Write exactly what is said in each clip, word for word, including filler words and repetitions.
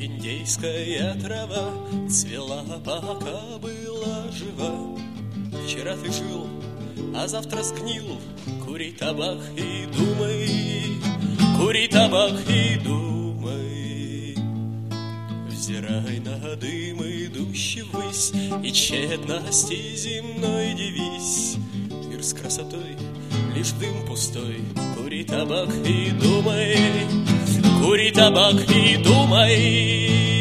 индейская трава цвела, пока была жива. Вчера ты жил, а завтра сгнил. Кури табак и думай, кури табак и думай. Взирай на дым, идущий ввысь, и тщетности земной дивись. Мир с красотой, лишь дым пустой. Кури табак и думай, кури табак и думай.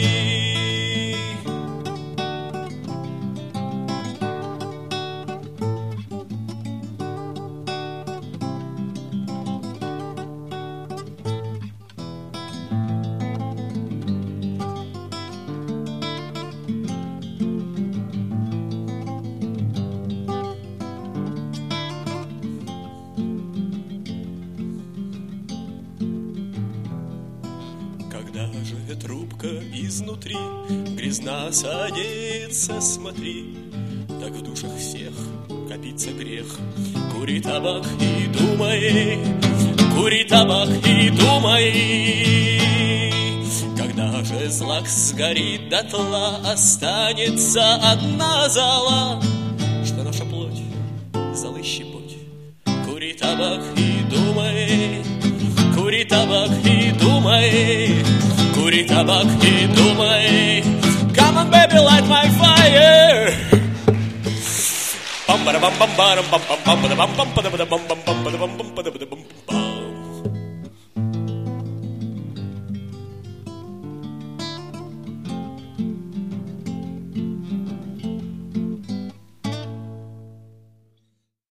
Когда же трубка изнутри грязна садится, смотри, так в душах всех копится грех. Кури табак и думай, кури табак и думай. Когда же злак сгорит дотла, останется одна зола, что наша плоть золы щепоть. Кури табак и думай, кури табак и думай, кури табак и думай. Come on, baby, light my fire. Bum ba da bum bum ba dum bum bum bum ba da bum bum ba da bum bum bum ba da bum bum ba da bum bum.